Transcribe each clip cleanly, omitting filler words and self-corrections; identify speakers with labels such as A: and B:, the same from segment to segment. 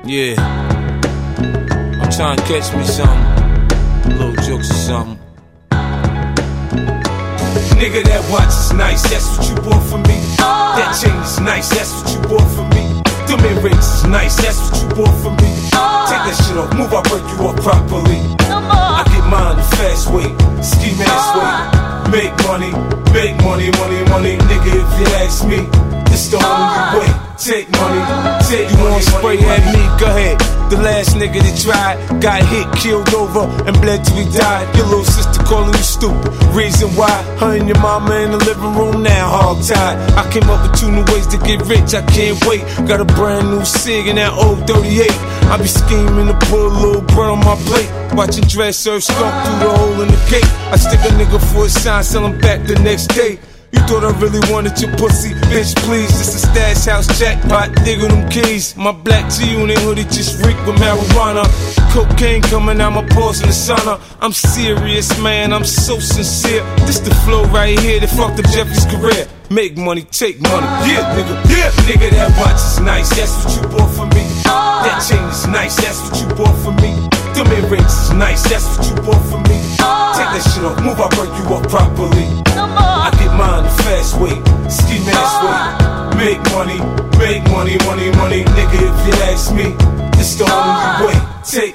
A: Yeah, I'm trying to catch me something, little jokes or something. Nigga, that watch is nice, that's what you bought for me. That chain is nice, that's what you bought for me. Them earrings is nice, that's what you bought for me. Take that shit off, move, I break you up properly. I get mine the fast way, ski mask way. Make money, money, nigga, if you ask me, it's the only way. Take money, take you money. You wanna spray at me? Go ahead. The last nigga that tried got hit, killed over, and bled till he died. Your little sister calling you stupid. Reason why? Her and your mama in the living room now, hog tied. I came up with 2 new ways to get rich. I can't wait. Got a brand new cig in that old 38. I be scheming to put a little bread on my plate. Watching dress serve skunk through the hole in the gate. I stick a nigga for a sign, sell him back the next day. You thought I really wanted your pussy? Bitch, please, it's a stash house jackpot, diggle them keys. My black G-Unit hoodie just reek with marijuana. Cocaine coming out my pores in the sauna. I'm serious, man, I'm so sincere. This the flow right here that fucked up Jeffrey's career. Make money, take money, yeah, nigga, yeah. Nigga, that watch is nice, that's what you bought for me. That chain is nice, that's what you bought for me. Them earrings is nice, that's what you bought for me. Take that shit off, move, I break you up properly. I get mine the fast way, ski mask way. Make money, nigga, if you ask me, it's the only way. Take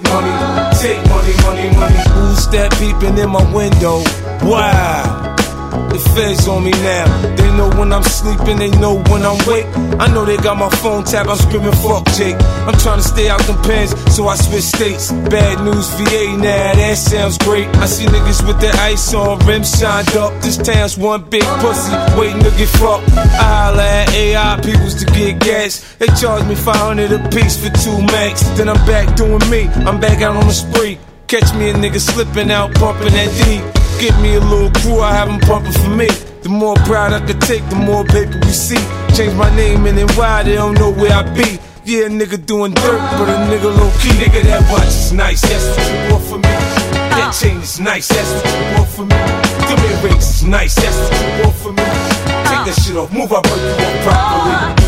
A: money. Who's that peeping in my window? Wow. The feds on me now. They know when I'm sleeping, they know when I'm awake. I know they got my phone tapped, I'm screaming fuck Jake. I'm trying to stay out them pens, so I switch states. Bad news VA now, that sounds great. I see niggas with their ice on, rims shined up. This town's one big pussy, waiting to get fucked. I holla at AI peoples to get gas. They charge me 500 a piece for 2 max. Then I'm back doing me, I'm back out on the spree. Catch me a nigga slipping out, pumping that D. Give me a little crew, I have them pumping for me. The more pride I could take, the more paper we see. Change my name and then why they don't know where I be. Yeah, a nigga doing dirt, but a nigga low key. Nigga, that watch is nice, that's what you bought for me. That chain is nice, that's what you bought for me. Them earrings is nice, that's what you bought for me. Take that shit off, move, I break you up properly.